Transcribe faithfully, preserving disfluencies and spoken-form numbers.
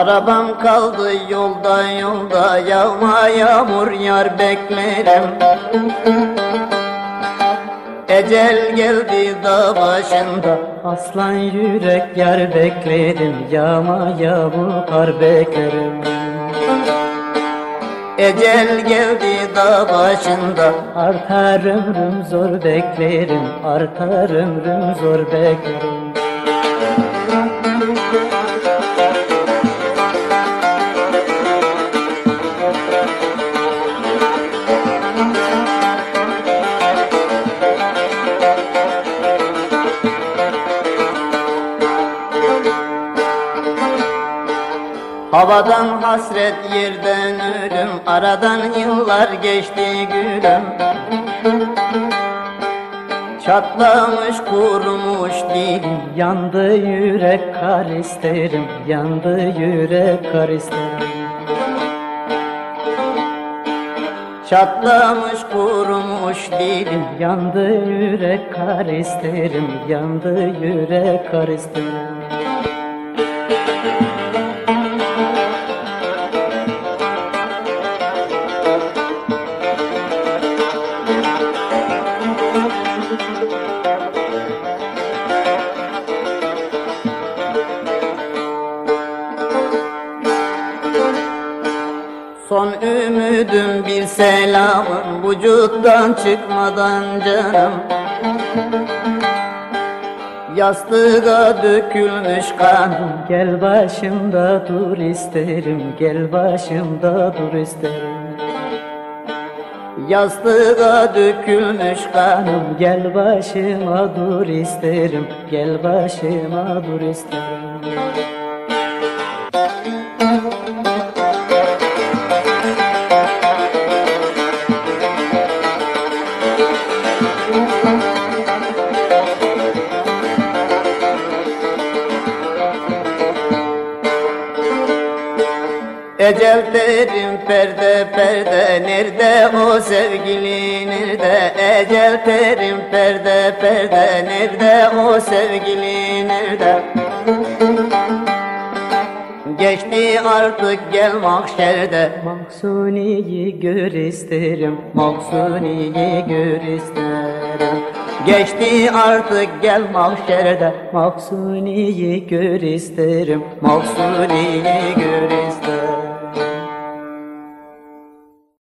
Arabam kaldı yolda yolda, yağma yağmur yar beklerim. Ecel geldi dağ başında, aslan yürek yar beklerim. Yağma yağmur kar beklerim. Ecel geldi dağ başında, artar ömrüm zor beklerim. Artar ömrüm zor beklerim. Havadan hasret, yerden ölüm, aradan yıllar geçti gülüm. Çatlamış kurumuş dilim, yandı yürek kar isterim. Yandı yürek kar isterim. Çatlamış kurumuş dilim, yandı yürek kar isterim. Yandı yürek kar isterim. Son ümidim bir selamın, vücuttan çıkmadan canım. Yastığa dökülmüş kanım, gel başımda dur isterim. Gel başımda dur isterim. Yastığa dökülmüş kanım, gel başıma dur isterim. Gel başıma dur isterim. Ecel terim perde perde, nerede o sevgili nerede? Ecel terim perde perde, nerede o sevgili nerede? Geçti artık gel mahşerde, Maksuni'yi gör isterim. Maksuni'yi gör isterim. Geçti artık gel mahşerde, Maksuni'yi gör isterim. Maksuni'yi gör